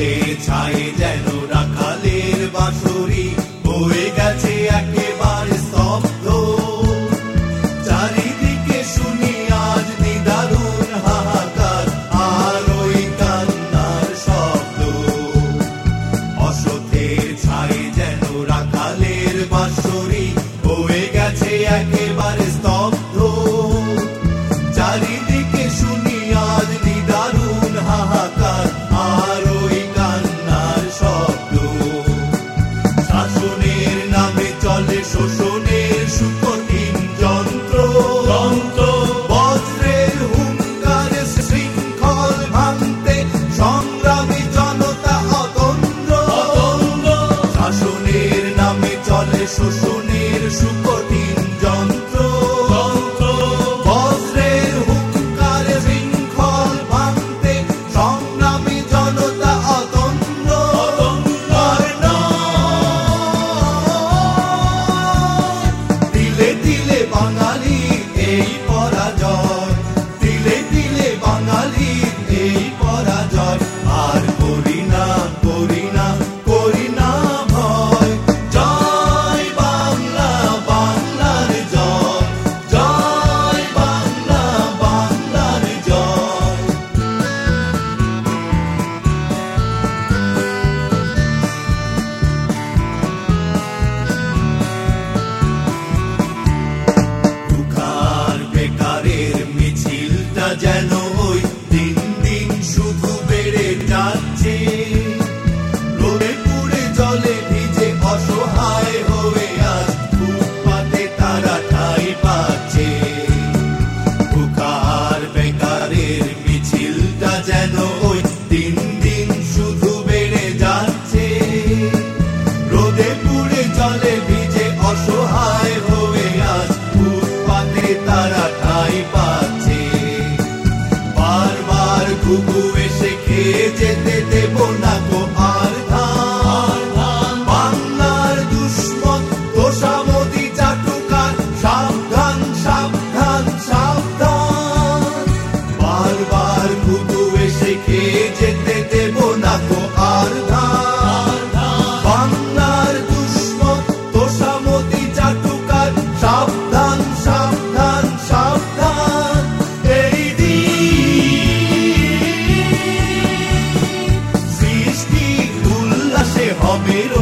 অসতের ছায়ে যেন রাখালের বাঁশরি হয়ে গেছে একেবারে স্তব্ধ। চারিদিকে শুনি আজ নিদারুণ হাহাকার আর ওই কান্নার শব্দ। অসতের ছায়ে যেন রাখালের বাঁশরি হয়ে গেছে একেবারে স্তব্ধ। চারিদিকে শুনি আজ নিদারুণ হাহাকার আর ওই কান্নার শব্দ। শাসনের নামে চলে শোষণের সুকঠিন যন্ত্র। বজ্রের হুঙ্কারে শৃঙ্খল ভাঙতে সংগ্রামী জনতা অতন্দ্র। শাসনের নামে চলে শোষণের সুকঠিন যন্ত্র। বজ্রের হুঙ্কারে শৃঙ্খল ভাঙতে সংগ্রামী জনতা অতন্দ্র। আর তিলে তিলে বাঙালির এই পরাজয়, তিলে তিলে বাঙালির এই পরাজয়। আর করি না করি না করি না ভয়। জয় বাংলা, বাংলার জয়। জয় বাংলা, বাংলার জয়। দুঃখার বেকারের মিছিলটা যেন ওই দিন দিন শুধু বেড়ে যাচ্ছে। রোদে পুড়ে জলে ভিজে অসহায় হয়ে আজ ফুটপাতে তারা ঠাঁই পাচ্ছে। দুঃখার বেকারের মিছিলটা যেন ওই দিন দিন শুধু বেড়ে যাচ্ছে। রোদে পুড়ে জলে ভিজে অসহায় হয়ে আজ ফুটপাতে তারা ঠাঁই পাচ্ছে। বারবার ঘুঘু এসে খেয়ে যেতে দেব না গো আর ধান। বাংলার দুশ্মন তোষামোদী চাটুকার সাবধান সাবধান সাবধান। বারবার ঘুঘু এসে খেয়ে যেতে দেব না গো আর ধান। বাংলার দুশ্মন তোষামোদী চাটুকার সাবধান সাবধান সাবধান। এই দিন সৃষ্টির উল্লাসে হবে